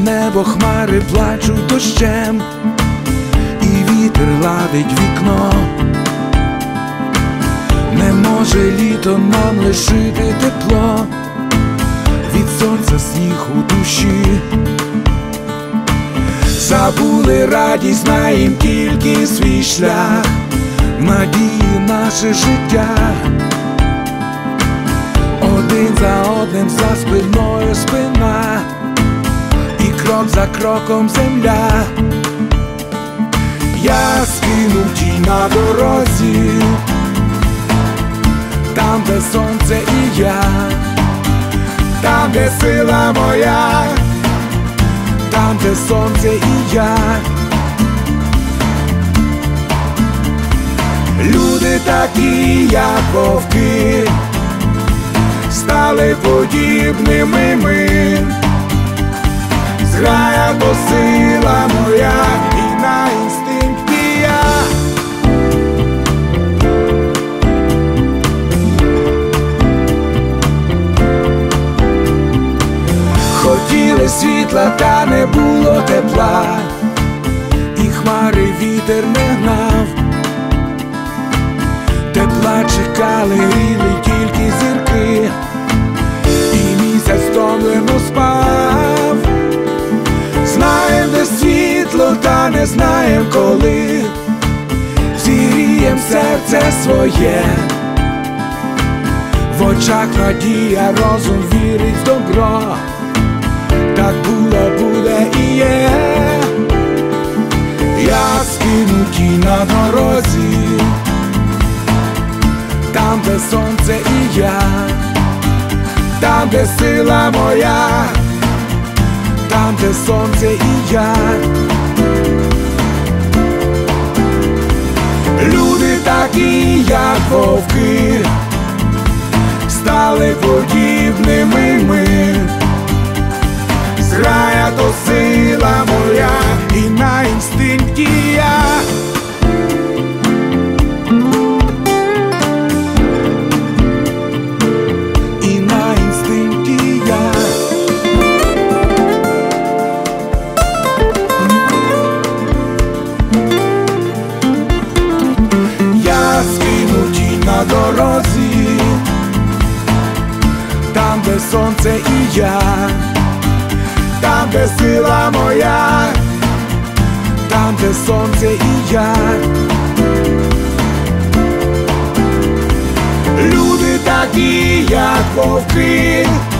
небо хмари плачуть дощем, і вітер ладить вікно. Не може літо нам лишити тепло, від сонця сніг у душі. Забули радість, знаєм тільки свій шлях, надії наше життя. Один за одним, за спиною спина, і крок за кроком земля. Я скинув тінь на дорозі, там, де сонце і я, там, де сила моя, там, де сонце і я. Люди такі, як вовки, стали подібними ми. Зграя то сила моя, і на інстинкті я. Хотіли світла, та не було тепла, і хмари вітер не гнав. Тепла чекали, гріли тільки зірки, і місяць втомлено спав. Знаєм, де світло, та не знаєм коли, зігрієм серце своє. В очах надія, розум вірить в добро. Так було, буде і є. Я скину тінь на дорозі, там, де сонце і я, там, де сила моя, там, де сонце і я. Люди такі, як вовки, стали подібними ми. Зграя то сила моя, і на інстинкті я. І на інстинкті я. Я скину тінь на дорозі, там, де сонце і я, там, де сила моя, там, де сонце і я. Люди такі, як вовки,